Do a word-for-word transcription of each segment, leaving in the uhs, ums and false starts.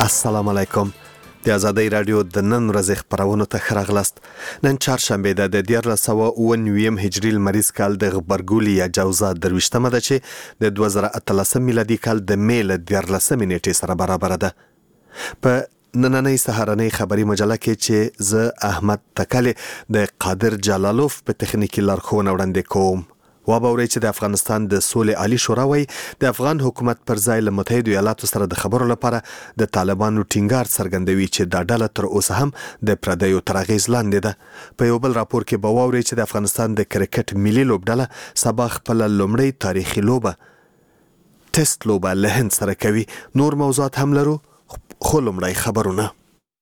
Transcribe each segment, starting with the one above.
السلام علیکم. د آزادۍ رادیو د نن ورځې خبرونو ته ښه راغلاست. نن چهارشنبه ده د دیارلس سوه اووه نوي هجري لمریز کال د غبرګولي یا جوزا درویشتمه ده چې د دوه زره اتلسم میلادي کال د می له دیارلسمې نیټې سره برابره ده. په نننۍ سهارنۍ خبري مجله کې چې زه احمد تکلی د قادر جلالوف په تخنیکي لارښوونه وړاندې کوم. وابورئ چې د افغانستان د سولې عالی شورا وایي د افغان حکومت پر ځای له متحدو ایالاتو سره د خبرو لپاره د طالبانو ټینګار څرګندوي چې دا ډله تر اوسه هم د پردیو تر اغېز لاندې ده. په یو بل راپور کې به واورئ چې د افغانستان د کرکټ ملي لوبډله سبا خپله لومړۍ تاریخي لوبه ټیسټ لوبه له هند سره کوي. نور موضوعات هم لرو خو لومړی خبرونه.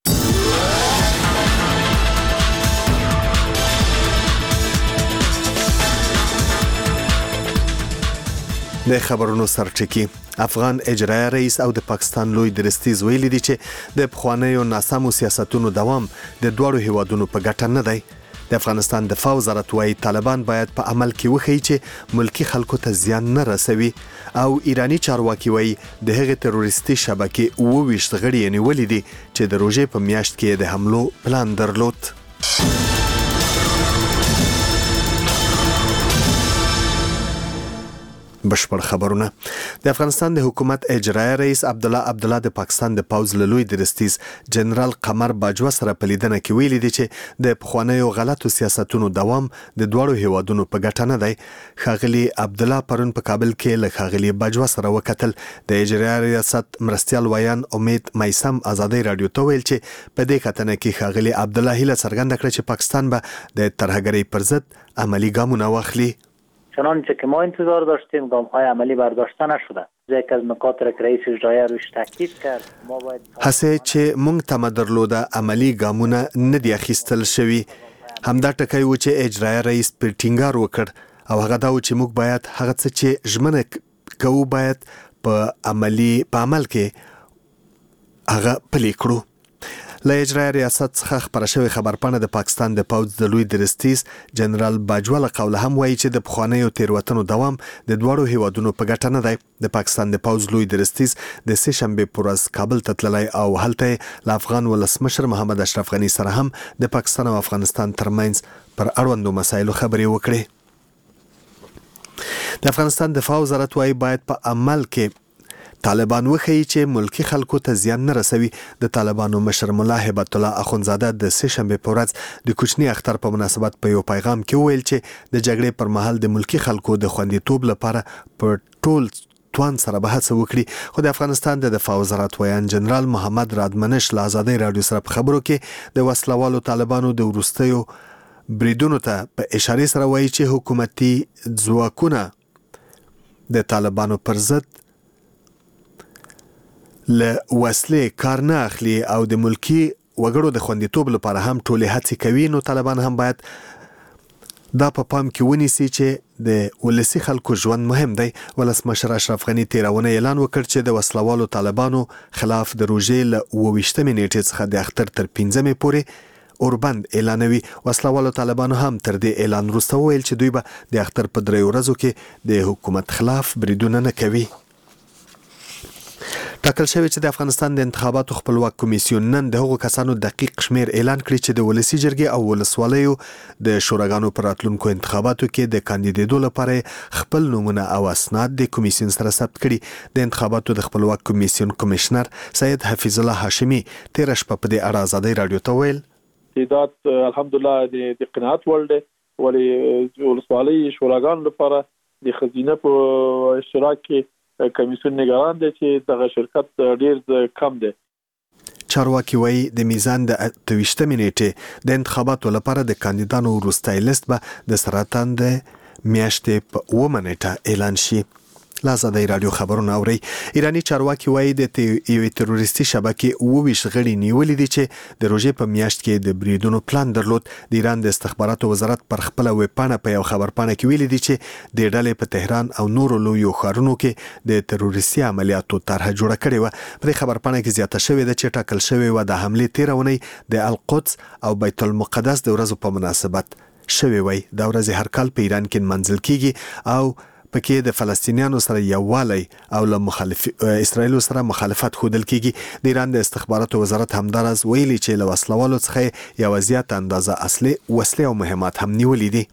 د خبرونو سرټکی. افغان اجرایه رئیس او د پاکستان لوی درستیز ویلي دي چې د پخوانیو ناسمو سیاستونو دوام د دواړو هیوادونو په ګټه نه دی. د افغانستان دفاع وزارت وايي طالبان باید په عمل کې وښیي چې ملکی خلکو ته زیان نه رسوي او ایرانی چارواکي وايي د هغې تروریستي شبکې اووه ویشت غړي یې نیولي دي چې د روژې په میاشت کې د حملو پلان درلود. بشپړ خبرونه. د افغانستان د حکومت اجرایه رئیس عبدالله عبدالله د پاکستان د پوځ له لوی درستیز جنرال قمر باجوه سره په لیدنه کې ویلي دي چې د پخوانیو غلطو سیاستونو دوام د دواړو هیوادونو په ګټه نه دی. ښاغلي عبدالله پرون په کابل کې له ښاغلي باجوه سره وکتل. د اجرایه ریاست مرستیال ویان امید میسم آزادۍ رادیو ته ویل چې په دې کتنه کې ښاغلي عبدالله هیله څرګنده کړه چې پاکستان به د ترهګرۍ پر ضد عملی ګامونه واخلي. چنانچه که ما انتظار داشتیم گام های عملی برداشته نشده. یک از نکات را که رئیس اجرایه روش تاکید کرد ما باید هسه چې مونږ تمه درلوده عملی ګامونه نه دي اخیستل شوي. همدا ټکی و چې اجرایه رئیس پر ټینګار وکړ او هغه دا و چې موږ باید هغه څه چې ژمنه کوو باید په عملی په عمل کې هغه پلي کړو. له اجرایه ریاست څخه خبره شوې خبرپاڼه د پاکستان د پوځ د لوی درستیز جنرال باجوه له قوله هم وایي چې د پخوانیو تیروتنو دوام د دواړو هیوادونو په ګټه نه دی. د پاکستان د پوځ لوی درستیز د سه شنبې په ورځ کابل ته تللی او هلته له افغان ولسمشر محمد اشرف غني سره هم د پاکستان او افغانستان ترمنځ پر اړوندو مسایلو خبرې وکړې. د افغانستان دفاع وزارت وايي باید په عمل کې طالبان وښیي چې ملکی خلکو ته زیان نه رسوي. د طالبانو مشر ملا هبت الله اخونزاده د سه شنبې په ورځ د کوچني اختر په مناسبت په یو پیغام کې وویل چې د جګړې پر مهال د ملکی خلکو د خوندیتوب لپاره په ټول توان سره به هڅه وکړي. خو د افغانستان د دفاع وزارت ویان جنرال محمد رادمنش له آزادۍ رادیو سره په خبرو کې د وسلوالو طالبانو د وروستیو بریدونو ته په اشارې سره وایي چې حکومتي ځواکونه د طالبانو پر ضد له وسلې کار نه اخلي او د ملکی وګړو د خوندیتوب لپاره هم ټولې هڅې کوي. نو طالبان هم باید دا په پام کې ونیسي چې د ولسي خلکو ژوند مهم دی. ولسمشر اشرف غني تیرونه اعلان وکړ چې د وسلوالو طالبانو خلاف د روژې له اووه ویشتمې نیټې څخه د اختر تر پنځمې پورې اوربند اعلانوي. وسلوالو طالبانو هم تر دې اعلان وروسته وویل چې دوی به د اختر په دریو ورځو کې د حکومت خلاف بریدونه نه کوي. ټاکل شوی چې د افغانستان د انتخاباتو خپلواک کمیسیون نن د هغو کسانو دقیق شمیر اعلان کړي چې د ولسي جرګې او ولسوالیو د شوراګانو پر راتلونکو انتخاباتو کې د کاندیدېدو لپاره خپل نومونه او اسناد د کمیسیون سره ثبت کړي. د انتخاباتو د خپلواک کمیسیون کمشنر سید حفیظ الله هاشمي تېره شپه په دې اړه آزادۍ رادیو ته ویل چې الحمدلله د قناعت وړ دی ولې ولسوالۍ شوراګانو لپاره د خزینه په اشتراک کې کمیسیون نگران دی چې دغه شرکت ډیر کم دی. چارواکي وایي د میزان د اته ویشتمې نیټې د انتخاباتو لپاره د کاندیدانو وروستی لیست به د سرطان د میاشتې په اوومه نیټه اعلان شي. له آزادۍ رادیو خبرونه اورئ. ایرانی چارواکي وایي د یوې تروریستي شبکې اووه ویشت غړي نیولي دي چې د روژې په میاشت کې د بریدونو پلان درلود. د ایران د استخباراتو وزارت پر خپله ویبپاڼه په یو خبرپاڼه کې ویلي دي چې د ډلې په تهران او نورو لویو ښارونو کې د تروریستي عملیاتو طرحه جوړه کړې وه. په دې خبرپاڼه کې زیاته شوې ده چې ټاکل شوې وه د حملې تېره اونۍ د القدس او بیت المقدس د ورځو په مناسبت شوې وای. دا ورځې هر کال په ایران کې نمانځل کیږي او پکې د فلسطینیانو سره یووالی او له مخالف اسرایل سره مخالفت ښودل کیږي. د ایران د استخباراتو وزارت همدارس ویلي چې له وسلوالو څخه یو زیات اندازه اصلي وسلې او مهمات هم نیولې دي.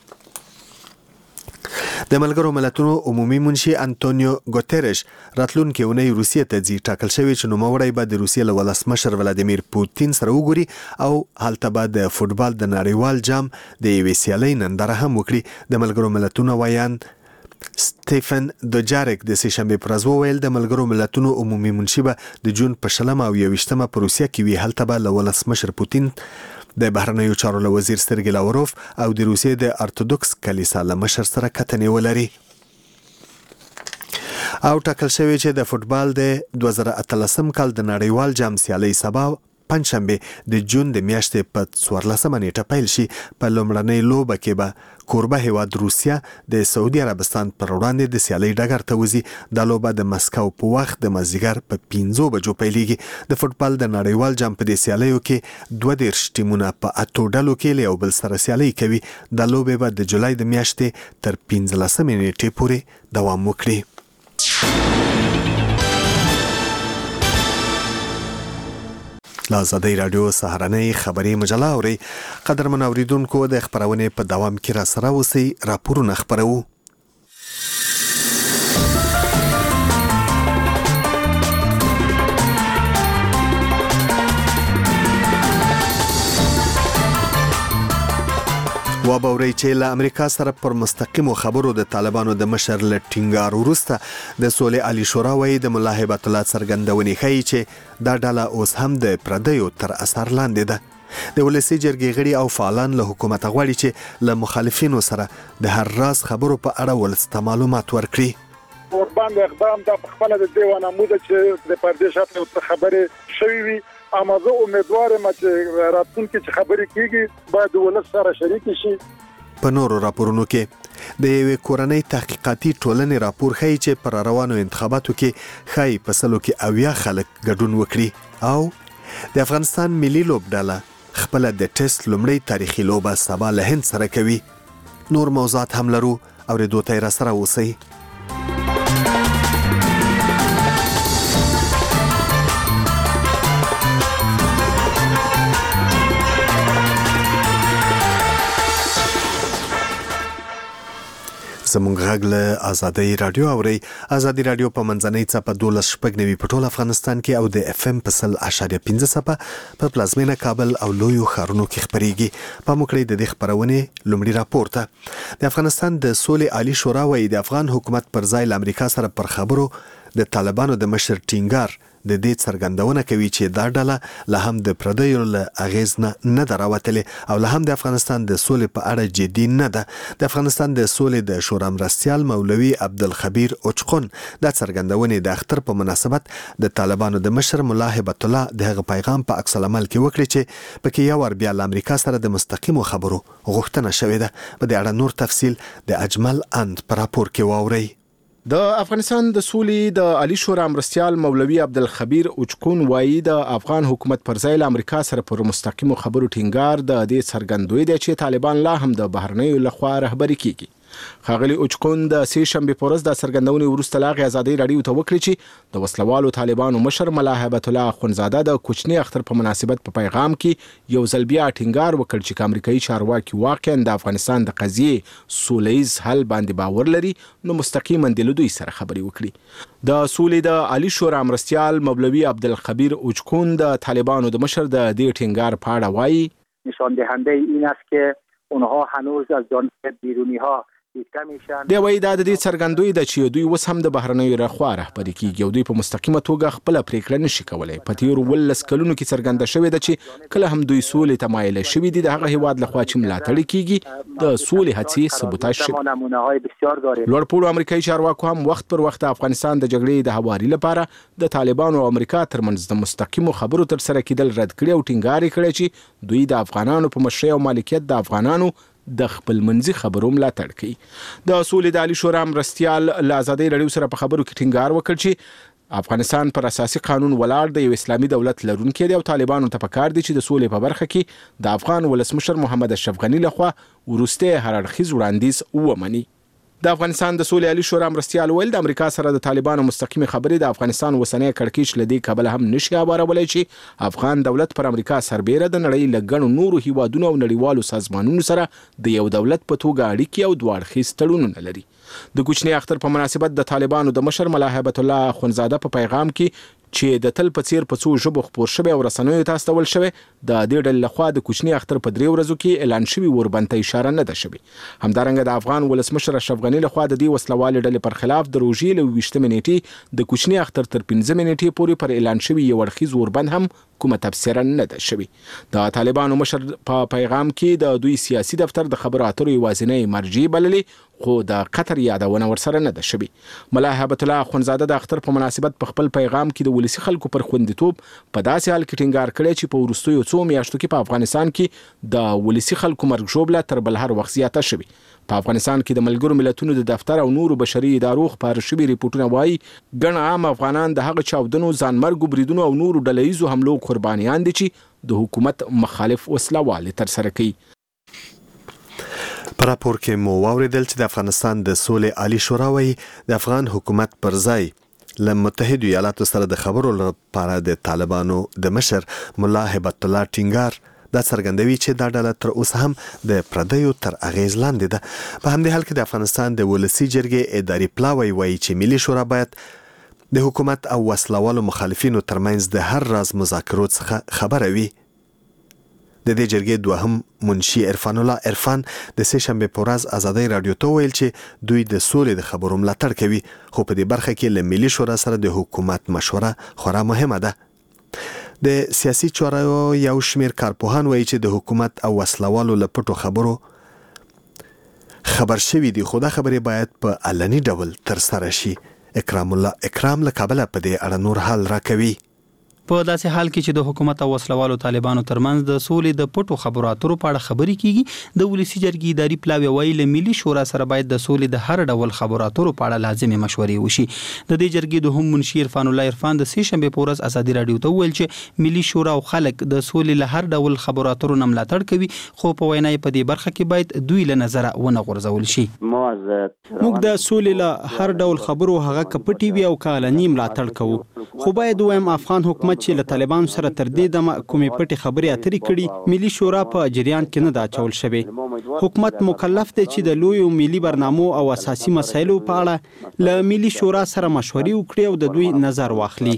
د ملګرو ملتونو عمومي منشي انټونیو ګوتریش راتلونکي اونۍ روسیې ته ځي. ټاکل شوی چې نوموړی به د روسیې له ولسمشر ولادیمیر پوتین سره وګوري او هلته به د فوټبال د نړیوال جام د یوې سیالۍ ننداره هم وکړي. د ملګرو ملتونو ویان سټیفن دوجارک د سهشنبه پر ورځ وویل د ملګرو ملتونو عمومي منشي به د جون په شلمه او یوویشتمه په روسیه کې وي. هلته به له ولسمشر پوتین د بهرنیو چارو له وزیر سرګی لاوروف او د روسیې د ارتودوکس کلیسا له مشر سره کتنې ولري. او ټاکل شوی چې د فوټبال د دوه زره اتلسم کال د نړیوال جام سیالۍ سبا پنځشنبه د جون د میاشتې په څوارلسمه نیټه پیل شي. په لومړنۍ لوبه کې به کوربه هیواد روسیا د سعودي عربستان پر وړاندې د سیالۍ ډګر ته وځي. د لوبه د مسکو په وخت د مازدیګر په پنځو بجو پیلېږي. د فوټبال د نړیوال جام په دې سیالیو کې دوه دېرش ټیمونه په اتو ډلو کې له یو بل سره سیالۍ کوي. د لوبې به د جولای د میاشتې تر پنځلسمې نیټې پورې دوام وکړي. لا آزادۍ رادیو سهارنۍ خبري مجله اوري. قدرمن اوریدونکو د خبرونې په دوام کې را سره اوسئ. راپورونه خبرو. وبوري چې له امریکا سره پر مستقیمو خبرو د طالبانو د مشر له ټینګار وروسته د سولې عالی شورا وایي د ملا هیبت الله څرګندونې ښیي چې دا ډله اوس هم د پردیو تر اثر لاندې ده. د ولسي جرګې غړي او فعالان له حکومت غواړي چې له مخالفینو سره د هر راز خبرو په اړه ولسته معلومات ورکړي. ورباندې اقدام د خپل د دیوانه موده چې د پردې شاته خبرې شوي وي. اما زه امیدوار یم چې راتلونکي چې خبرې کیږي باید ولس سره شریک شي. په نورو راپورونو کې د یوې کورنۍ تحقیقاتي ټولنې راپور ښیي چې پر روانو انتخاباتو کې ښایي په سلو کې اویا خلک ګډون وکړي. او د افغانستان ملي لوبډله خپله د ټیسټ لومړی تاریخي لوبه سبا له هند سره کوي. نور موضوعات هم لرو. اورېدو ته یې را سره اوسئ. زمونږ غږ له آزادۍ رادیو اورئ. آزادۍ رادیو په منځنۍ څپه دولس شپږ نوي په ټول افغانستان کې او د اف ام په سل اشاریه پنځه څپه په پلازمینه کابل او لویو ښارونو کې خپریږي. په موکړې د دې خبرونې لومړی راپور ته د افغانستان د سولې عالی شورا وایي د افغان حکومت پر ځای له امریکا سره پر خبرو د طالبانو د مشر ټینګار د دې څرګندونه کوي چې دا ډله له هم د پردیو له اغیز نه نه ده راوتلې او له هم د افغانستان د سولې په اړه جدي نه ده. د افغانستان د سولې د شورا مرستیال مولوي عبدالخبیر اوچقون دا څرګندونې د اختر په مناسبت د طالبانو د مشر ملا هیبت الله د هغه پیغام په عکس العمل کې وکړي چې پکې یو ور بیا له امریکا سره د مستقیمو خبرو غوښتنه شوې ده. په دې اړه نور تفصیل د اجمل اند په راپور کې واورئ. د افغانستان د سولې د عالی شورا مرستیال مولوي عبدالخبیر اوچقون وایي د افغان حکومت پر ځای له امریکا سره پر مستقیمو خبرو ټینګار د دې څرګندوي دی چې طالبان لا هم د بهرنیو لخوا رهبري کیږي. ښاغلي اوچقون د سه شنبه په ورځ د څرګندونې وروسته لاغې آزادۍ رادیو ته وکړي چې د وسلوالو طالبانو مشر ملا هیبت الله اخوندزاده د کوچني اختر په مناسبت په پیغام کې یو ځل بیا ټینګار وکړ چې امریکایي چارواکي واقعا د افغانستان د قضیې سولهییز حل باندې باور لري نو مستقیما د دوی سره خبرې وکړي. د سولې د عالی شورا مرستیال مولوي عبدالخبیر اوچقون د طالبانو د مشر د دې ټینګار په اړه وایي نشان دهنده این است که اونها هنوز از جانب بیرونی ها دی وایي دا د دې څرګندوي ده چې دوی اوس هم د بهرنیو لخوا رهبري کیږي او دوی په مستقیمه توګه خپله پریکړه نشي کولی. په تیرو ولس کلونو کې څرګنده شوې ده چې کله هم دوی سولې ته مایله شوي دي د هغه هیواد لخوا چې ملاتړ کیږي د سولې هڅې سبوتاژ شوي. لوړپوړو امریکایي چارواکو هم وخت پر وخت افغانستان د جګړې د هواري لپاره د طالبانو او امریکا ترمنځ د مستقیمو خبرو تر سره کېدل رد کړي او ټینګار یې کړی چې دوی د افغانانو په مشرۍ او مالکیت د افغانانو د خپل منځي خبرو ملاتړ کوي. د سولې د عالی شورا مرستیال له آزادۍ رادیو سره په خبرو کې ټینګار وکړ چې افغانستان پر اساسي قانون ولاړ د یو اسلامي دولت لرونکی دی او طالبانو ته پکار دي چې د سولې په برخه کې د افغان ولسمشر محمد اشرف غني لخوا وروستی هر اړخیز وړاندیز ومني. د افغانستان د سولې عالی شورا مرستیال ویل د امریکا سره د طالبانو مستقیم خبرې د افغانستان وسنۍ کړکېچ لدی کابل هم نشي ابارولای چې افغان دولت پر امریکا سربېره د نړۍ لګڼو نورو هیوادونو او نړیوالو سازمانونو سره د یو دولت په توګه اړیکې او دوه اړخیز تړونونه لري. د کوچني اختر په مناسبت د طالبانو د مشر ملا هیبت الله اخونزاده په پیغام کې چې د تل په څیر په څو ژبو خپور شوی او رسنیو ته استول شوی د دې ډلې لخوا د کوچني اختر په درې ورځو کې اعلان شوی وربنته اشاره نه ده شوی. همدارنګه د افغان ولسمشر اشرف غنی لخوا د دې وسلوال ډلې پر خلاف د روژې له ویشتمې نیټې د کوچني اختر تر پنځمې نیټې پورې پر اعلان شوی یو اړخیز وربند هم کومه تفسیر نه ده شوی. د طالبانو مشر په پیغام کې د دوی سیاسي دفتر د خبرو اترو یوازینی مرجع بللې خو د قطر یادونه ورسره نه ده شوی. ملا هیبت الله اخونزاده د اختر په مناسبت په خپل پیغام کې د ولسی خلکو پر خوندیتوب په داسې حال کې ټینګار کړی چې په وروستیو څو میاشتو کې په افغانستان کې د ولسی خلکو مرګ ژوبله تر بل هر وخت زیاته شوی. په افغانستان کې د ملګرو ملتونو د دفتر او نورو بشري ادارو خبر شوی ریپورتونه وایي ګڼ عام افغانان د هغه چاودنو ځانمرګو بریدونو او نورو ډلهیزو حملو قربانیان دي چې د حکومت مخالف وسلوال ترسره کوي. په راپور کې مو واوریدل چې د افغانستان د سولې عالی شورا وايي د افغان حکومت پر ځای له متحده ایالاتو سره د خبرو لپاره د طالبانو د مشر ملا هیبت الله ټینګار دا څرګندوي چې دا ډله تر اوسه هم د پردیو تر اغیز لاندې ده. په همدې حال کې د افغانستان د ولسی جرګې اداري پلاوی وايي چې ملي شورا باید د حکومت او وسلوالو مخالفینو ترمنځ د هر راز مذاکرو څخه خبره وي. د دې جرګې دوهم منشي عرفان الله عرفان د سه شنبه په ورځ ازادي رادیو ته ویل چې دوی د سولې د خبرو ملاتړ کوي خو په دې برخه کې له ملي شورا سره د حکومت مشوره خورا مهمه ده. د سیاسي چارو یو شمیر کارپوهان وایي چې د حکومت او وسلوالو له پټو خبرو خبر شوی دي خو دا خبرې باید په علني ډول تر سره شي. اکرام الله اکرام له کابل په دې اړه نور حال راکوي. په داسې حال کې چې د حکومت او وسلوالو طالبانو ترمنځ د سولې د پټو خبرو اترو په اړه خبرې کیږي د ولسی جرګې اداري پلاوی ویل ملي شورا سره باید د سولې د هر ډول خبرو اترو په اړه لازمي مشورې وشي. د دې جرګې د هم منشي عرفان الله عرفان د سه شنبه په ورځ ازادي رادیو ته ویل چې ملي شورا او خلک د سولې له هر ډول خبرو اترو نه ملاتړ کوي خو په وینا په دې برخه کې باید دوی له نظر ونه غورځول شي. موږ د سولې له هر ډول خبرو هغه کپټي وی او کالنی ملاتړ کوو خو باید وایم افغان حکومت چې له طالبان سره تر دې دمه کومې پټې خبرې اترې کړي ملي شورا په جریان کې نه دا چول شوی. حکومت مکلف دی چې د لویو ملي برنامو او اساسي مسایلو په اړه له ملي شورا سره مشورې وکړي او د دوی نظر واخلي.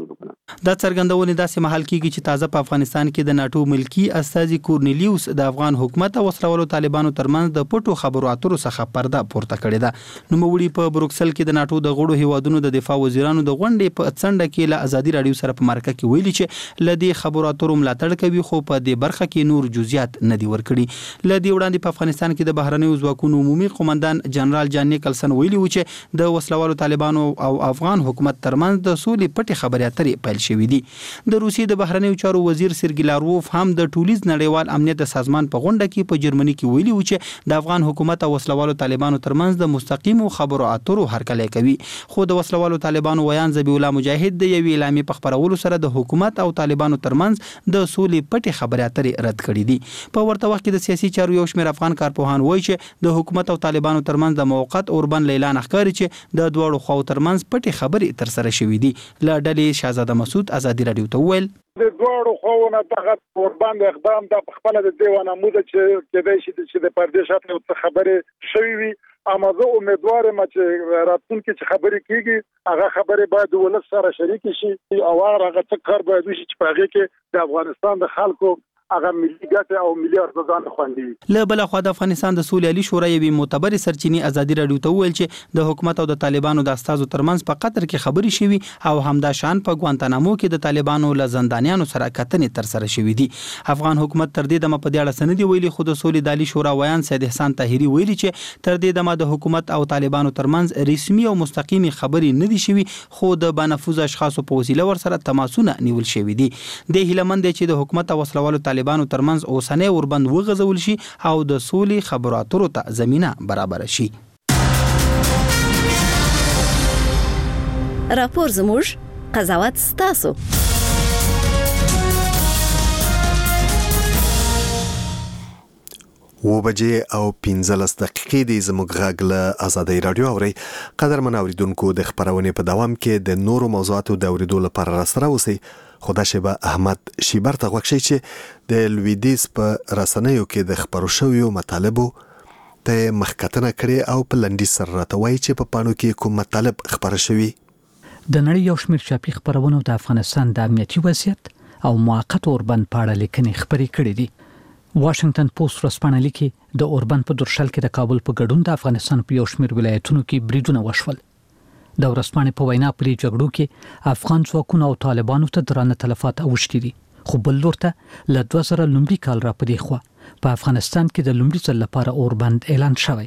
دا څرګندونه داسې مهال کېږي چې تازه په افغانستان کې د ناتو ملکی استاذي کورنیلیوس د افغان حکومت او وسلوالو طالبانو ترمنځ د پټو خبرو اترو څخه پرده پورته کړې ده. نوموړي په بروکسل کې د ناتو د غړو هیوادونو د دفاع وزیرانو د غونډې په څنډه کې له ازادي رادیو سره په مرکه کې ویلي چې لدی خبرو اترو ملاتړ کوي خو په دې برخه کې نور جزئیات نه دی ورکړي. لدی وړاندې په افغانستان کې د بهرنیو ځواکونو عمومي قومندان جنرال جان نیکلسن ویلي و چې د وسلوالو طالبانو او افغان حکومت ترمنځ د سولې پټې خبرې اترې پیل شوې دي. د روسیې د بهرنیو چارو وزیر سرګی لاروف هم د ټولیز نړیوال امنیت سازمان په غونډه کې په جرمني کې ویلي و چې د افغان حکومت او وسلوالو طالبانو ترمنځ د مستقیمو خبرو اترو هرکلی کوي خو د وسلوالو طالبانو ویان ذبیح الله مجاهد د یوې اعلامیې په خبرولو سره د حکومت او طالبانو ترمنځ د سولې پټې خبرې اترې رد کړې دي. په ورته وخت کې د سیاسي چارو یو شمېر افغان کارپوهان وایي چې د حکومت او طالبانو ترمنځ د موقت اوربند اعلان ښکاري چې د دواړو خواو ترمنځ پټې خبرې ترسره شوې دي. له ډلې شهزاده مسعود ازادي رادیو ته وویل د دوړو خوونه دغه اوربند اقدام د خپل د دیوانه موده چې کېدای شي چې د پردې شاته څه خبرې شوي وي اما زه امیدوار یم چې راتلونکي چې خبرې کیږي هغه خبرې باید ولس سره شریک شي او هغه څه کار باید وشي چې په هغه کې د افغانستان د خلکو هغه ملي ګټه او ملي ارزښتونه خوندي. له بل خوا د افغانستان د سولې عالی شورا یوې معتبرې سرچینې ازادي رادیو ته وویل چې د حکومت او د طالبانو د استازو ترمنځ په قطر کې خبرې شوي او همدا شان په ګوانتانامو کې د طالبانو له زندانیانو سره کتنې ترسره شوې دي. افغان حکومت تر دې دمه په دې اړه څه نه دي ویلي خو د سولې د عالی شورا ویان سید احسان طاهري ویلي چې تر دې دمه د حکومت او طالبانو ترمنځ رسمي او مستقیمي خبرې نه دي شوي خو د بانفوذ اشخاصو په وسیله ورسره تماسونه نیول شوي دي. د هیلمند چې د حکومت او وسلوالو طالبانو ترمنځ اوسنۍ اوربند وغځول شي او د سولې خبرو اترو ته زمينه برابر شي. راپور زموږ قضاوت ستاسو. و بجې او پنځلس دقیقې دی زموږ غږ له آزادۍ رادیو اورئ. قدرمن اوریدونکو د خبرونې په دوام کې د نورو موضوعاتو د اوریدو لپاره راسره اوسئ. خو دا شیبه احمد شیبر ته غوږ شئ چې د لویدیځ په رسنیو کې د خپرو شویو مطالبو ته مخکتنه کړې او په لنډیز سره راته وایي چې په پاڼو کې کوم مطالب خپاره شوي. د نړۍ یو شمېر چاپي خپرونو د افغانستان د امنیتي وضعیت او موقت اوربند په اړه لیکنې خپرې کړې دي. واشنگټن پوسټ ورځپاڼه لیکي د اوربند په درشل کې د کابل په ګډون د افغانستان په یو شمېر ولایتونو کې بریدونه وشول. د ورځپاڼې په وینا په جګړو کې افغان ځواکونو او طالبانو ته درانه تلفات اوښتي دي، خو بل لور ته له دوه زره لومړي کال را پدې خوا په افغانستان کې د لومړي ځل لپاره اوربند اعلان شوی.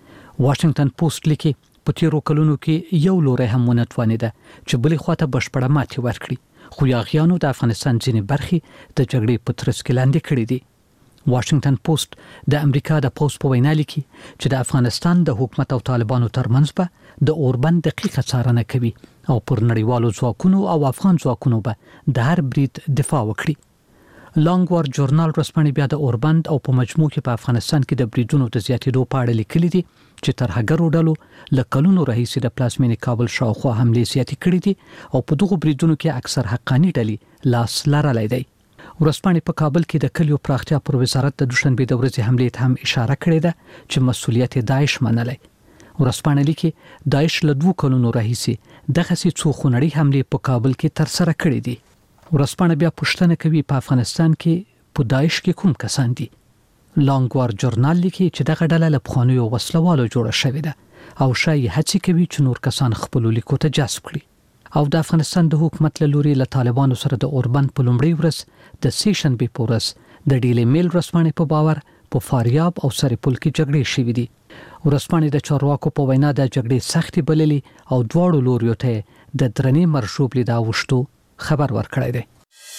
واشنگټن پوسټ لیکي په تیرو کلونو کې یو لوري هم ونه توانیده چې بلې خواته بشپړه ماتې ورکړي، خو یاغیانو د افغانستان ځینې برخې د جګړې په ترڅ کې لاندې کړې دي. واشنگټن پوسټ د امریکا د پوز په وینا لیکي چې د افغانستان د حکومت او طالبانو ترمنځ به د اوربند دقیقه څارنه کوي او پر نړیوالو ځواکونو او افغان ځواکونو به د هر برید دفاع وکړي. لانګ وار جورنال رسمنې بیا د اوربند او په مجموع کې په افغانستان کې د بریدونو د زیاتېدو په اړه لیکلي دي چې ترهګرو ډلو له کلونو راهیسې د پلازمینې کابل شاوخوا حملې زیاتې کړې دي او په دغو بریدونو کې اکثر حقاني ډلې لاس لرلی دی. ورځپاڼې په کابل کې د کلیو پراختیا پر وزارت د دوشنبې د ورځې حملې ته هم اشاره کړې ده چې مسؤلیت داعش منلی. ورځپاڼه لیکي داعش له دوه کلونو راهیسې دغسې څو خونړۍ حملې په کابل کې ترسره کړې دي. ورځپاڼه بیا پوښتنه کوي په افغانستان کې په داعش کې کوم کسان دي. لانګ وار جورنال لیکي چې دغه ډله له پخوانیو وسلوالو جوړه شوې ده او ښایي هڅې کوي چې نور کسان خپلو لیکو ته جذب کړي. او د افغانستان د حکومت له لوري له طالبانو سره د اوربند په لومړۍ ورځ د سې شنبې په ورځ د ډیلی میل ورځپاڼې په باور په فاریاب او سرپل کې جګړې شوې دي. ورځپاڼې د چارواکو په وینا د جګړې سختې بللې او دواړو لوریو ته د درنې مرشوب لیدا وشتو خبر ورکړی دی.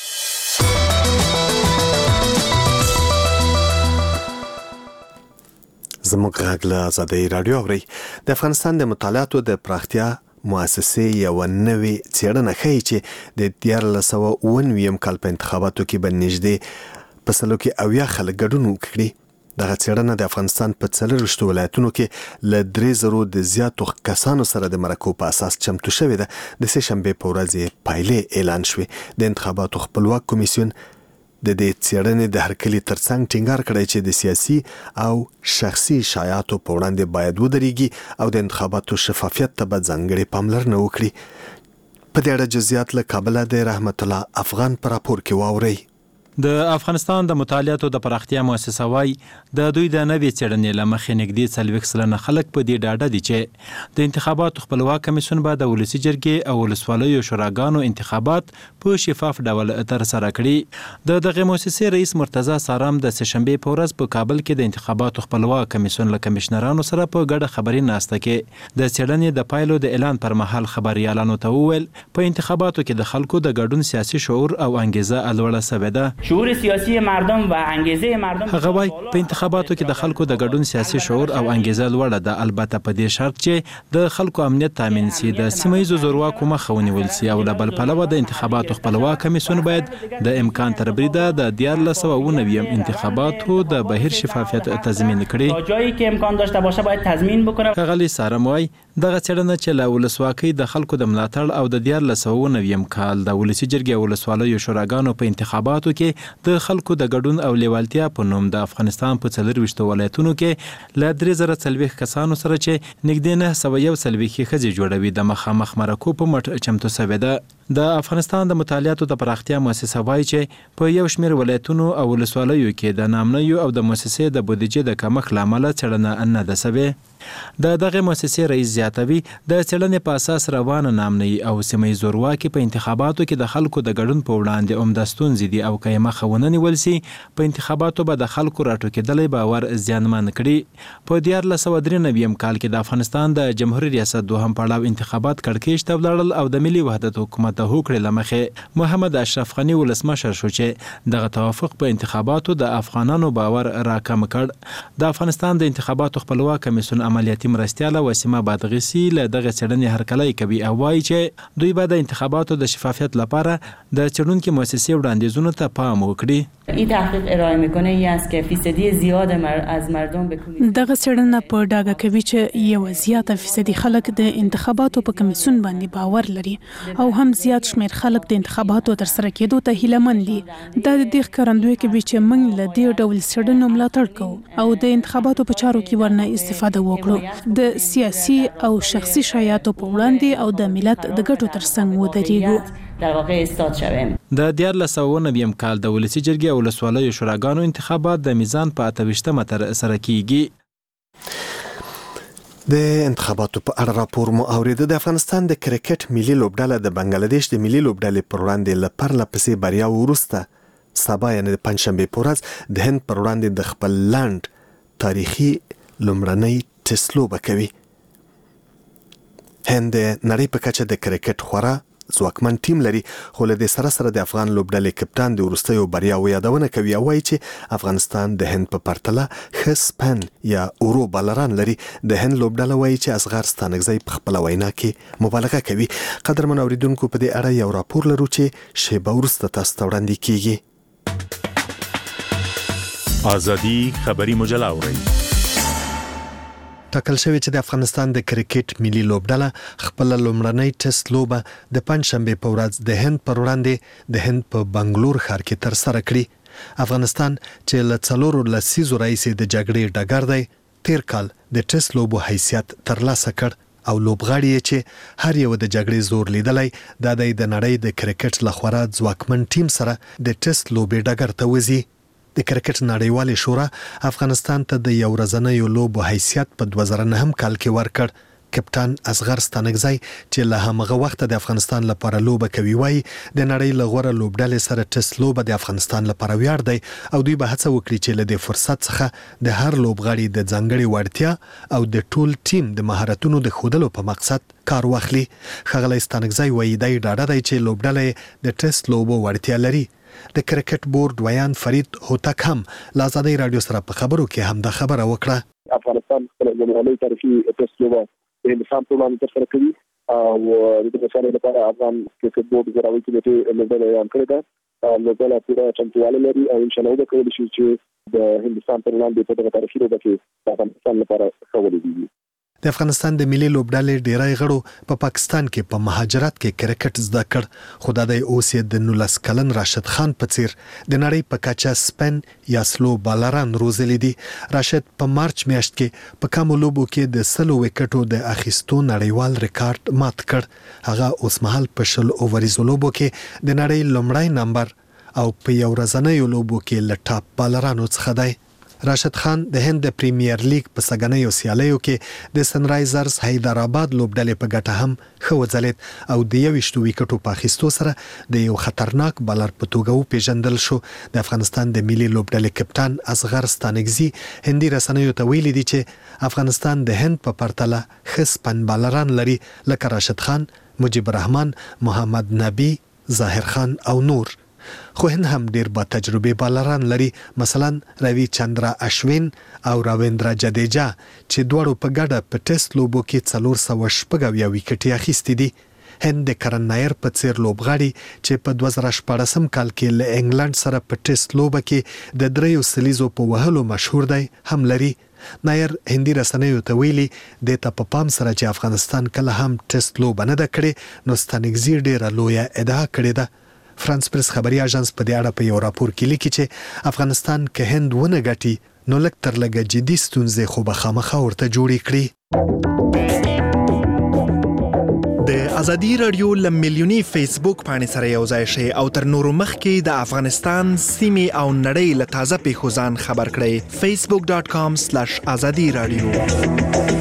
زموږ غږ له آزادۍ رادیو اورئ. د افغانستان د مطالعاتو د پراختیا مؤسسې یو نوې څېړنه ښیي چې د دیارلس سوه اووه نوي کال په انتخاباتو کې به نږدې په سلو کې اویا خلک ګډون وکړي. دغه څېړنه د افغانستان په څلرویشتو ولایتونو کې له درې زرو د زیاتو کسانو سره د مرکو په اساس چمتو شوې ده. د سې شنبې په ورځ پایلې اعلان شوې. د انتخاباتو خپلواک کمیسیون د دې څېړنې د هرکلي ترڅنګ ټینګار کړی چې د سیاسي او شخصي شایعاتو په وړاندې باید ودرېږي او د انتخاباتو شفافیت ته به ځانګړې پاملرنه وکړي. په دې اړه جزئیات له کابله د رحمت الله افغان په راپور کې واورئ. د افغانستان د مطالعاتو د پراختیا مؤسسه وايي د دوی د نوې څېړنې له مخې نږدې څلوېښت سلنه خلک په دې ډاډه دي چې د انتخاباتو خپلواک کمیسیون به د ولسي جرګې او ولسوالیو شوراګانو انتخابات په شفاف ډول ترسره کړي. د دغې مؤسسې رئیس مرتضی سارام د سې شنبې په ورځ په کابل کې د انتخاباتو خپلواک کمیسیون له کمشنرانو سره په ګډه خبري ناسته کې د څېړنې د پایلو د اعلان پر مهال خبريالانو ته وویل په انتخاباتو کې د خلکو د ګډون سیاسي شعور او انګیزه لوړه شوې ده. شعور سیاسي مردم و انګیزه مردم هغه وايي په انتخاباتو کې د خلکو د ګډون سیاسي شعور او انګیزه لوړه ده، البته په دې شرط چې د خلکو امنیت تامین سي، د سیمایي زورواکو مخه ونیول سي او له بل پلوه د انتخاباتو خپلواک کمیسیون باید د امکان تر بریده د دیارلس سوه اووه نوي انتخاباتو د بهیر شفافیت تضمین کړي. جایی که امکان داشته باشه باید تضمین بکنه. ښاغلي سارم وايي دغه څېړنه چې له ولسواکۍ د خلکو د ملاتړ او د دیارلس سوه اووه نوي کال د ولسي جرګې او ولسوالیو شوراګانو په انتخاباتو کې د خلکو د ګډون او لیوالتیا په نوم د افغانستان په څلرویشتو ولایتونو کې له درې زره څلوېښت کسانو سره چې نږدې نه سوه یو څلوېښت ښځې جوړوي د مخامخ مرکو په مټ چمتو شوې ده. د افغانستان د مطالعاتو د پراختیا مؤسسه وايي چې په یو شمېر ولایتونو او ولسوالیو کې د نامنیو او د مؤسسې د بودیجې د کمښت له امله څېړنه نه ده شوې. د دغه مؤسسې رئیس زیاتوي د څېړنې په اساس روانه نامنۍ او سیمه زورواکي په انتخاباتو کې د خلکو د ګډون په وړاندې عمده ستونزې دي او که یې مخه ونه نیول سي په انتخاباتو به د خلکو راټوکېدلی باور زیانمن کړي. په دیارلس سوه درې نوي کال کې د افغانستان د جمهوري ریاست دوهم پړاو انتخابات کړکېچ ته ولاړل او د ملي وحدت حکومت متوجه کړل لمخه محمد اشرف غنی ولسمشر شو چې دغه توافق په انتخاباتو د افغانانو باور راکم کړ. د افغانستان د انتخاباتو خپلواک کمیسیون عملیاتي مرستیاله وسیمه بادغیسی له دغه څېړنې هرکلی کوي او وایي چې دوی به د انتخاباتو د شفافیت لپاره د څېړونکو مؤسسې وړاندیزونو ته پام وکړي. این تحقیق ارائه میکنه ای است که فیصدی زیاد مر... از مردم به کمیسیون دغه څېړنه په ډاګه کوي چې یو زیاته فیصدي خلک د انتخاباتو په کمیسیون باندې باور لري او هم زیات شمیر خلک د انتخاباتو تر سره کېدو ته هیله دي. دا د دې ښکارندوی کوي چې موږ له دې ډول څېړنو ملاتړ کوو او د انتخاباتو په چارو کې ورنه استفاده وکړو، د سیاسي او شخصي شایعاتو په وړاندې او د ملت د ګټو ترڅنګ ودرېږو. در واقع استاد شویم. د دیارلس سوه اوه نوي کال د ولسي جرګې او ولسوالیو شوراګانو انتخابات د میزان په اته ویشتمه تر سره کیږي. د انتخاباتو په اړه راپور مو اوریده. د افغانستان د کرکټ ملي لوبډله د بنگلاديش د ملي لوبډلې پر وړاندې له پرله پسې بریا وروسته سبا یعنې د پنجشنبې په ورځ د هند پر وړاندې د خپل لنډ تاریخي لومړنۍ ټسټ لوبه کوي. هند د نړۍ په کچه د کرکټ خورا ځواکمن ټیم لري، خو له دې سره سره د افغان لوبډلې کپتان د وروستیو بریاو یادونه کوي او وایي چې افغانستان د هند په پرتله ښه سپن یا اورو بالران لري. د هند لوبډله وایي چې اصغر ستانکزی په خپله وینا کې مبالغه کوي. قدرمن اوریدونکو په دې اړه یو راپور لرو چې شیبه وروسته تاسو ته وړاندې کیږي. ازادي خبري مجله اورئ. ټاکل شوی چې د افغانستان د کرکټ ملي لوبډله خپل لومړنۍ ټسټ لوبه د پنجشنبې په ورځ د هند پر وړاندې د هند په بنگلور ښار کې تر سره کړي. افغانستان چې له څلورو لسیزو راهیسې د جګړې ډګر دی، تیر کال د ټسټ لوبو حیثیت ترلاسه کړ او لوبغاړي یې چې هر یو د جګړې زور لیدلی دا د نړۍ د کرکټ له خورا ځواکمن ټیم سره د ټسټ لوبې ډګر ته وځي. د کرکټ نړیوالې شورا افغانستان ته د یو ورځنیو لوبو حیثیت په دوه زره نهم کال کې ورکړ. کپتان اصغر ستانکزی چې له همغه وخته د افغانستان لپاره لوبه کوي وایي د نړۍ له غوره لوبډلې سره ټسټ لوبه د افغانستان لپاره ویاړ دی او دوی به هڅه وکړي چې له دې فرصت څخه د هر لوبغاړي د ځانګړي وړتیا او د ټول ټیم د مهارتونو د ښودلو په مقصد کار واخلي. ښاغلی ستانکزی وایي دی ډاډه دی چې لوبډله د ټسټ لوبو وړتیا لري. د کرکټ بورډ ویان فرید هوتک هم له ازادۍ راډیو سره په خبرو کې هم د خبره وکړه. افغانستان خپل لومړنۍ تاریخي ټسټ لوبه د هندوستان په وړاندې ترسره کوي او د دې مسایلو لپاره افغان کرکټ بورډ غواړي چې د لوبډلې اعلان کړی ده. لوبډله پوره چمتووالی لري او انشاءالله وکړي شي چې د هندوستان په وړاندې په دغه تاریخي لوبه کې د افغانستان لپاره ښه ولوبېږي. د افغانستان د ملي لوبډلې ډیری غړو په پا پاکستان کې په مهاجرت کې کرکټ زده کړ، خو دا د اوس یې د نولس کلن راشد خان په څیر د نړۍ په کچه سپن یا سلو بالران روزلي دي. راشد په مارچ میاشت کې په کمو لوبو کې د سلو وکټو د اخیستو نړیوال ریکارډ مات کړ. هغه اوس مهال په شل اووریزو لوبو کې د نړۍ لومړی نمبر او په یو ورځنیو لوبو کې له ټاپ بالرانو څخه دی. راشد خان د هند د پریمیر لیګ په سګنیو سیالیو کې د سنرایزرز حیدرآباد لوبډلې په ګټه هم ښه وځلید او د یویشتو ویکټو په اخیستو سره د یو خطرناک بالر په توګه وپېژندل شو. د افغانستان د ملي لوبډلې کپتان اصغر ستانکزي هندي رسنیو ته ویلي دي چې افغانستان د هند په پرتله ښه سپن بالران لري لکه راشد خان، مجيب الرحمن، محمد نبی، ظاهر خان او نور. خو هند هم ډیر با تجربه بالران لري، مثلا روی چندرا اشوین او راویندرا جدیجا چې دواړو په ګډه په ټسټ لوبو کې څلور سوه شپږ اویا ویکټې اخیستې دي. هند د کرن نایر په څیر لوبغاړي چې په دوه زره شپاړسم کال کې له انګلند سره په ټسټ لوبه کې د دریو سلیزو په وهلو مشهور دی هم لري. نایر هندي رسنیو ته ویلي د ته په پام سره چې افغانستان کله هم ټسټ لوبه نه ده کړې نو ستانکزي ډیره لویه ادعا کړې ده. فرانس پریس خبري اژانس په دې اړه په یو راپور کې لیکي چې افغانستان که هند ونه ګټي نو لږ تر لږه جدي ستونزې خو به خامخا ورته جوړې کړي. د ازادي رادیو له ملیوني فیسبوک باندې سره یو ځای شئ او تر نورو مخکې د افغانستان سیمې او نړۍ له تازه پیښو ځان خبر کړئ. فیسبوک ډاټ کام سلیش ازادي رادیو.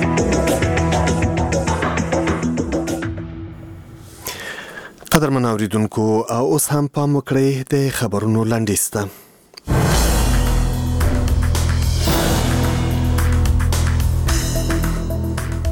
قدرمن اوریدونکو اوس هم پام وکړئ د خبرونو لنډیز ته.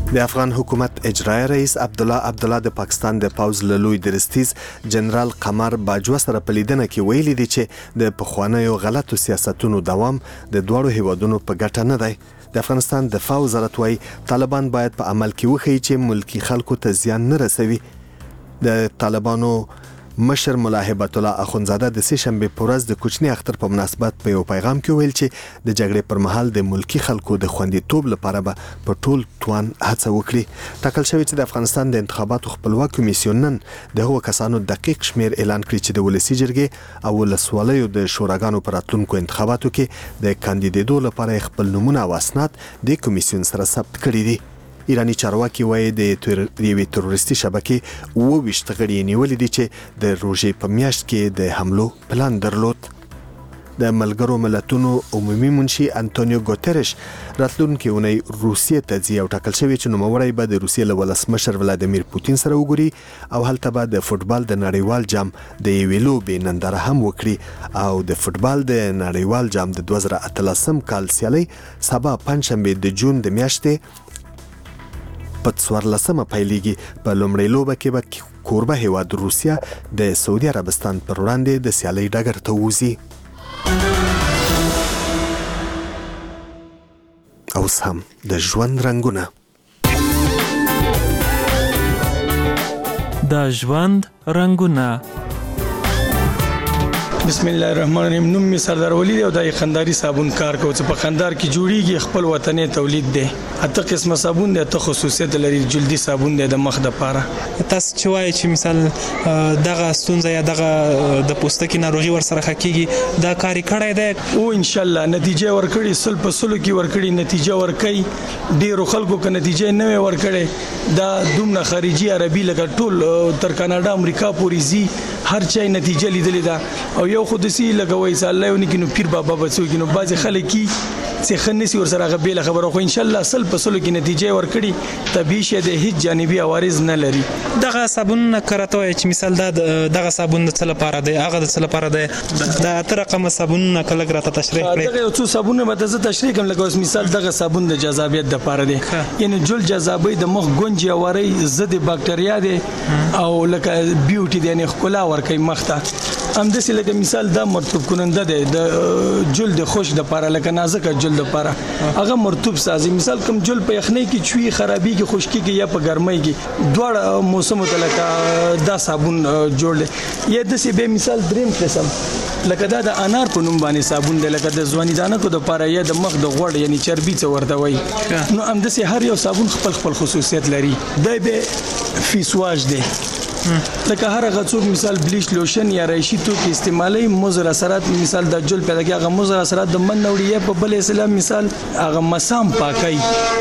د افغان حکومت اجرایي رئیس عبدالله عبدالله د پاکستان د پوز له لوی درستیز جنرال قمر باجوه سره په لیدنه کې ویلي دي چې د پخوانیو غلطو سیاستونو دوام د دواړو هیوادونو په ګټه نه دی. د افغانستان دفاع وزارت وايي طالبان باید په عمل کې وښیي چې ملکی خلکو ته زیان نه رسوي. د طالبانو مشر ملا هیبت الله اخونزاده د سه شنبه په ورځ د کوچنی اختر په مناسبت په یو پیغام کې ویل چې د جګړې پر مهال د ملکی خلکو د خوندیتوب لپاره به په ټول توان هڅه وکړي. ټاکل شوی چې د افغانستان د انتخاباتو خپلواک کمیسیون نن د هغو کسانو دقیق شمیر اعلان کړی چې د ولسی جرګې او ولسوالیو د شوراګانو پر راتلونکو انتخاباتو کې د کاندیدېدو لپاره خپل نمونه او اسناد د کمیسیون سره ثبت کړي دي. ایرانی چارواکي وایي د یوې تروریستي شبکې اووه ویشت غړي نیولي دي چې د روژې په میاشت کې د حملو پلان درلود. د ملګرو ملتونو عمومي منشي انټونیو ګوتریش راتلونکي اونۍ روسیې ته ځي او ټاکل شوی چې نوموړی به د روسیې له ولسمشر ولادیمیر پوتین سره وګوري او هلته به د فوټبال د نړیوال جام د یوې لوبې ننداره هم وکړي او د فوټبال د نړیوال جام د دوه زره اتلسم کال سیالۍ سبا پنجشنبه د جون د میاشتې په څوارلسمه پیلېږي. په لومړۍ لوبه کې به کوربه هیواد روسیه د سعودي عربستان پر وړاندې د سیالۍ ډګر ته وځي. اوس هم د ژوند رنګونه. د ژوند رنګونه. بسم الله الرحمن الرحیم. نوم می سردار ولی دی او د خنداري صابون کار کوم چې په خندار کې جوړیږي. خپل وطني تولید دی. اته قسمه صابون دی، ته خصوصیت لري. جلدی صابون دی د مخ د پاره. تاسو چې وایي چې مثال دغه ستونزه یا دغه د پوستکي ناروغي ور سره خکېږي دا کاری کړی دی او ان شاء الله نتیجه ورکړي. سل په سلو کې ورکړي نتیجه ورکړي. ډیرو خلکو کې نتیجه نه ورکړي. دا دومره خارجي عربي لکه ټول تر کاناډا امریکا پورې زی هر چا نتیجه لیدلې ده. او یو خودسي لګوي چې الله یو نکینو پیر بابا بچو کینو بعض خلک کی چې خنسي ور سره غبیله خبره خو ان شاء الله سل په سلو کې نتیجه ورکړي. طبيعي شه د هیڅ جانبي عوارض نه لري. دغه صابون کرته وي چې مثال دا دغه صابون د څه لپاره دی، هغه د څه لپاره دی. دا تر رقم صابون کله غراته تشریح کړي. دغه یو څو صابونه به زه تشریح کوم. لکه مثال دغه صابون د جذابیت د لپاره دی. یعنی جل جذابي د مخ ګونجي واري ضد بکټریا دی او لکه بیوټي دی، یعنی ښکلا ورکوي مخ ته. هم د سې لکه مثال دا مرطوب کننده دی د جلد خوش د لپاره، لکه نازک جلد لپاره هغه مرطوب سازي. مثال کوم جلد په یخنۍ کې چوي خرابي کې خشکي کې یا په ګرمۍ کې دواړه موسم ته لکه دا صابون جوړل. یا د سې به مثال دریم قسم لکه دا د انار په نوم باندې صابون دی، لکه د ځواني دانه کو د لپاره یا د مخ د غوړ یعنی چربي څه ورته وای. نو هم د سې هر یو صابون خپل خپل خصوصیت لري. دا به فیسواج دی. لکه هر هغه څوک مثال بلیچ لوشن یا رایشي توکي استعمالي مضر اثرات مثال د جل پیدا کوي. هغه مضر اثرات د من نوړي په بل اسلام مثال هغه مسام پاکي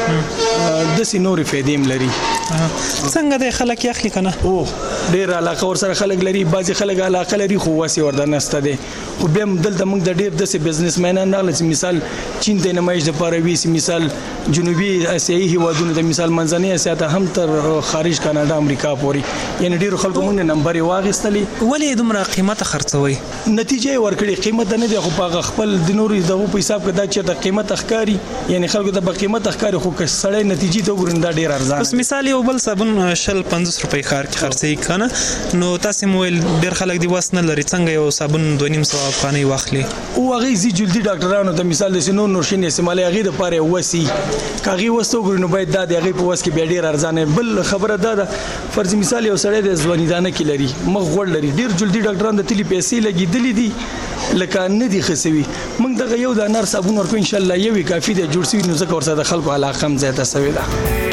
د سينوري فیدیم لري. څنګه د خلک یخلی کنه او ډیر علاقه ور سره خلک لري. بعضي خلک علاقه لري خو واسي ورده نسته دي. خو به دلته موږ د ډیر د بزنس مینان نه لسی مثال چین ته نمایش د پاره وی مثال جنوبي اسیایي هیوادونو د مثال منځنۍ اسیا ته هم تر خارج کاناډا امریکا پورې یعنی ډیر خلکو موږ نمبر واغستلی. ولې دومره قیمته خرڅوي؟ نتیجه ورکړي. قیمت نه دی خو په خپل د نوري دغه په حساب کې دا چې د قیمت اخکاری یعنی خلکو ته په قیمت اخکاری خو که سړی نتیجه ته ګورندا ډیر ارزان. بس مثال یو بل صابون شل پنځوس روپۍ خار کې خرڅي کنه نو تاسو مویل ډیر خلک دی واسنه لري. څنګه یو صابون دوه نیم سو افغاني واخلي او هغه زی جلدی ډاکټرانو ته مثال د سينو نورشین استعمالي هغه د پاره وسی کاغي وستو ګورنو باید دا د هغه په وس کې ډیر ارزان. بل خبره دا ده فرض مثال یو سړی د ځواني دانه کې لري مخ غوړ لري ډیر جلدی ډاکټران د تلی پیسې لګیدلې دي لکه نه دي خسوي. موږ دغه یو د انار صابون ورکو ان شاء الله یوي کافي دی جوړ سوي. نو ځکه ورسره د خلکو علاقه هم زیاته سوي ده.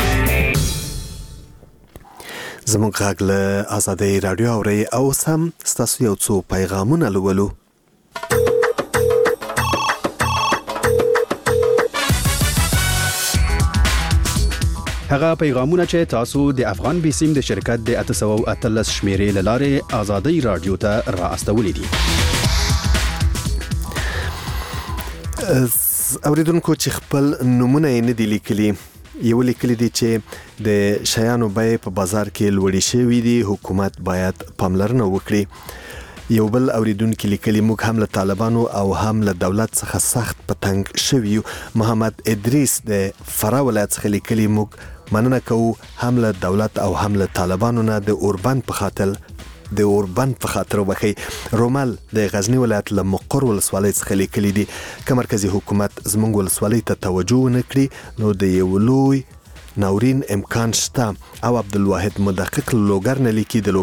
زموږ غږ له آزادۍ رادیو اورئ او سم ستاسو یو څو پیغامونه لولو. هغه پیغامونه چې تاسو د افغان بیسیم د شرکت د اته سوه او اتلس شمیرې له لارې آزادۍ رادیو ته را استولې دي. اوریدونکو چې خپل نمونه یې نه دي لیکلي، یو لیکلي دي چې د شیانو بیې په بازار کې لوړې شوي دي، حکومت باید پاملرنه وکړي. یو بل اوریدونکو لیکلي موږ هم له طالبانو او هم له دولت څخه سخت په تنګ شوي یو. محمد ادریس د فراه ولایت څخه لیکلي موږ مننه کوو هم له دولت او هم له طالبانو نه د اوربند په خاطر د اوربند په خاطر وبخي. رومل د غزنی ولایت له مقر ولسوالۍ څخه لیکلي دي که مرکزی حکومت زموږ ولسوالۍ ته توجه نه کړي نو د یو لوی ناورین امکان شته. او عبدالواحد مدقق لوګر نه لیکي د لوګر